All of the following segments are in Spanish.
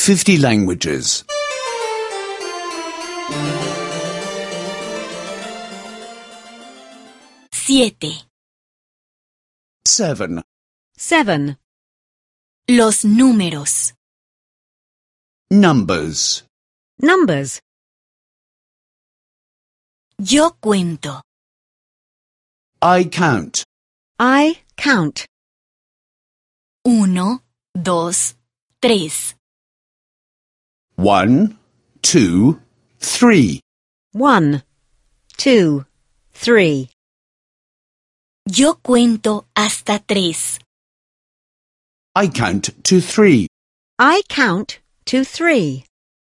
50 languages. 7. 7. 7. Los números. Numbers. Numbers. Yo cuento. I count. I count. 1, 2, 3. 1, 2, 3. 1, 2, 3. Yo cuento hasta 3. I count to 3. I count to 3.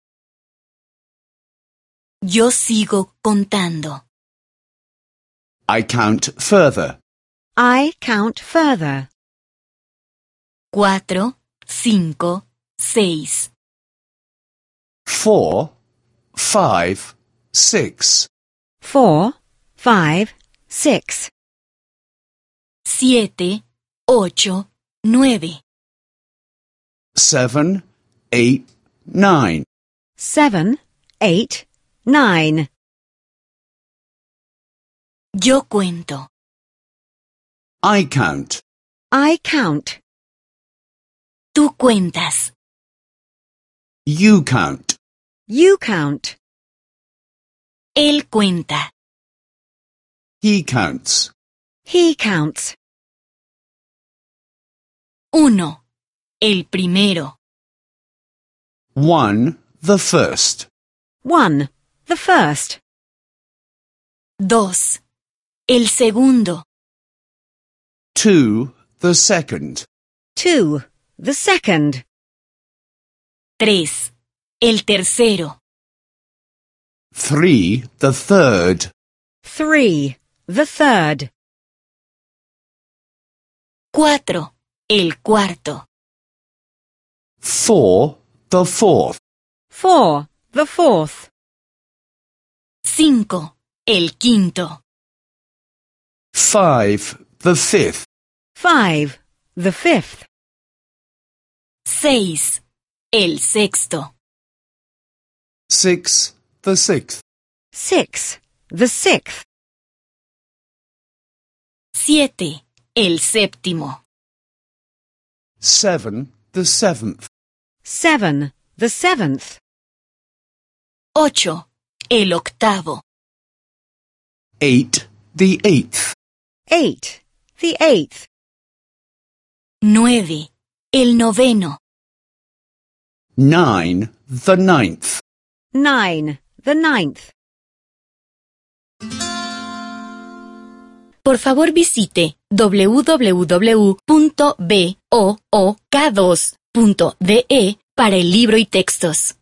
Yo sigo contando. I count further. I count further. 4, 5, 6. 4, 5, 6. 4, 5, 6. 7, 8, 9. 7, 8, 9. 7, 8, 9. Yo cuento. I count. I count. Tú cuentas. You count. You count. Él cuenta. He counts. He counts. 1. El primero. 1, the first. 1. The first. 2. El segundo. 2, the second. 2. The second. 3. El tercero. 3, the third. 3. The third. 4. El cuarto. 4, the fourth. 4. The fourth. 5. El quinto. 5, the fifth. 5. The fifth. 6. El sexto. 6, the sixth. 6. The sixth. 7. El séptimo. 7, the seventh. 7. The seventh. 8. El octavo. 8, the eighth. 8. The eighth. 9. El noveno. 9, the ninth. 9. The ninth. Por favor visite www.book2.de para el libro y textos.